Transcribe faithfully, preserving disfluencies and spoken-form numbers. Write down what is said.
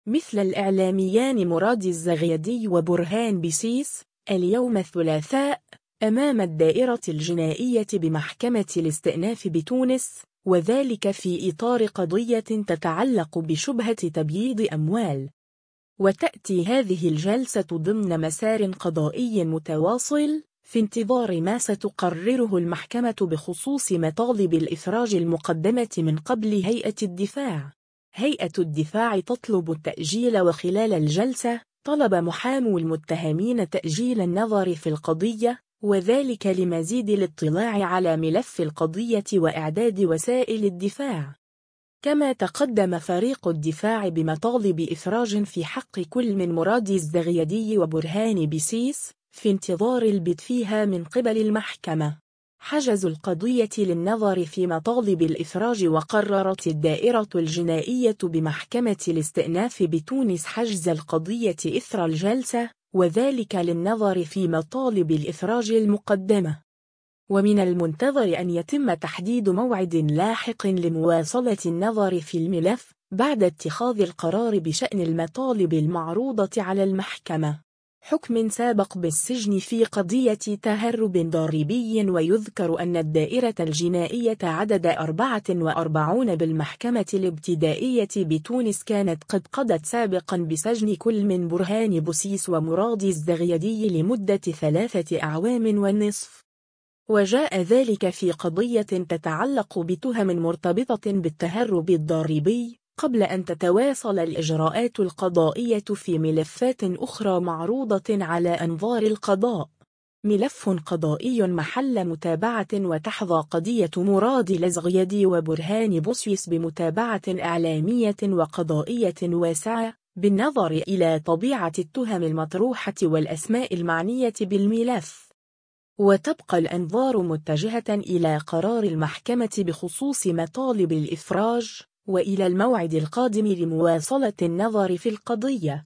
مثل الإعلاميان مراد الزغيدي وبرهان بيسيس اليوم الثلاثاء أمام الدائرة الجنائية بمحكمة الاستئناف بتونس، وذلك في إطار قضية تتعلق بشبهة تبييض أموال. وتأتي هذه الجلسة ضمن مسار قضائي متواصل في انتظار ما ستقرره المحكمة بخصوص مطالب الإفراج المقدمة من قبل هيئة الدفاع. هيئة الدفاع تطلب التأجيل، وخلال الجلسة طلب محامو المتهمين تأجيل النظر في القضية، وذلك لمزيد الاطلاع على ملف القضية وإعداد وسائل الدفاع. كما تقدم فريق الدفاع بمطالب إفراج في حق كل من مراد الزغيدي وبرهان بيسيس في انتظار البت فيها من قبل المحكمة. حجز القضية للنظر في مطالب الإفراج، وقررت الدائرة الجنائية بمحكمة الاستئناف بتونس حجز القضية إثر الجلسة، وذلك للنظر في مطالب الإفراج المقدمة. ومن المنتظر أن يتم تحديد موعد لاحق لمواصلة النظر في الملف بعد اتخاذ القرار بشأن المطالب المعروضة على المحكمة. حكم سابق بالسجن في قضية تهرب ضاربي. ويذكر أن الدائرة الجنائية عدد أربعة وأربعين بالمحكمة الابتدائية بتونس كانت قد قضت سابقا بسجن كل من برهان بوسيس ومراد الزغيدي لمدة ثلاثة أعوام والنصف، وجاء ذلك في قضية تتعلق بتهم مرتبطة بالتهرب الضاربي، قبل أن تتواصل الإجراءات القضائية في ملفات أخرى معروضة على أنظار القضاء. ملف قضائي محل متابعة، وتحظى قضية مراد الزغيدي وبرهان بوسيس بمتابعة إعلامية وقضائية واسعة بالنظر إلى طبيعة التهم المطروحة والأسماء المعنية بالملف. وتبقى الأنظار متجهة إلى قرار المحكمة بخصوص مطالب الإفراج، وإلى الموعد القادم لمواصلة النظر في القضية.